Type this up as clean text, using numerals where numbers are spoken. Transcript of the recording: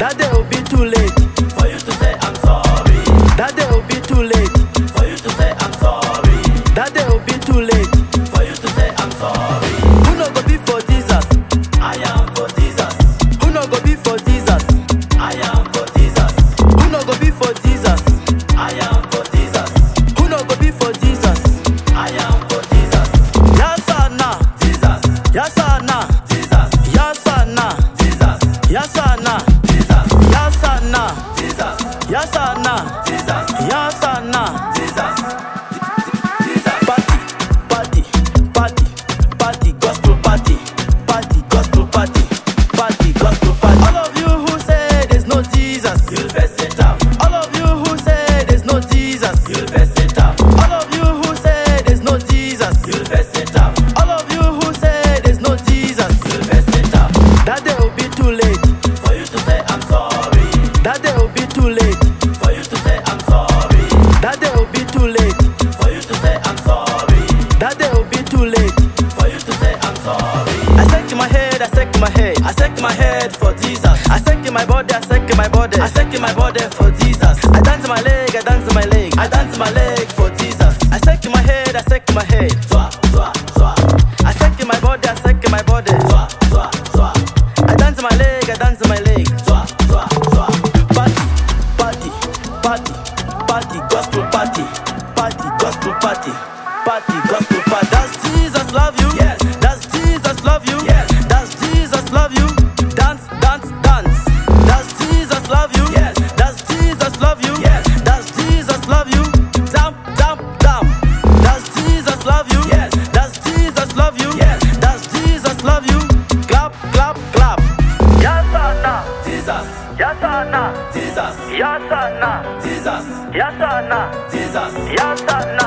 That day will be too late for you to say I'm sorry. That day will be too late For you to say I'm sorry. That day will be too late For you to say I'm sorry. Who no go be for Jesus? I am for Jesus. Who no go be for Jesus? I am for Jesus. Who no go be for Jesus? I am for Jesus. Who no go be for Jesus? I am for Jesus. Yasana, Jesus. Yasana, Jesus. Yasana, Jesus. Yasana, Jesus. Yasana, Jesus. Yasana, Jesus. Yasana. Jesus. Jesus. Party, party, party, party, gospel party, party, gospel party, party, gospel party. All of you who say there's no Jesus, You'll face it tough. all of you who say there's no Jesus, You'll face it tough. all of you who say there's no Jesus, You'll face it tough. all of you who say there's no Jesus. You'll face it tough. That day will be too late. For you to say I'm sorry. That day will be too late. For you to say I'm sorry. That day will be too late. For you to say I'm sorry. That day will be too late. For you to say I'm sorry. I shake my head, I shake my head, I shake my head for Jesus. I shake my body, I shake my body, I shake my body for Jesus. I dance my leg, I dance my leg, I dance my leg for Jesus. I shake my head, I shake my head, Twa, twa, twa, I shake my body, I shake my body, twa, twa, twa, I dance my leg, I dance my leg. twa, twa, twa. Party, party, party, party, gospel party, party, gospel party, party, gospel party. Does Jesus love you? Yes. Does Jesus love you? Yes. Does Jesus love you? Dance, dance, dance. Does Jesus love you? Yes. Does Jesus love you? Yes. Does Jesus love you? Jump, jump, jump. Does Jesus love you? Yes. Does Jesus love you? Yes. Does Jesus love you? Clap, clap, clap. Yasana, Jesus. Yasana, Jesus. Yasana, Jesus. Yasana, Jesus. Yasana.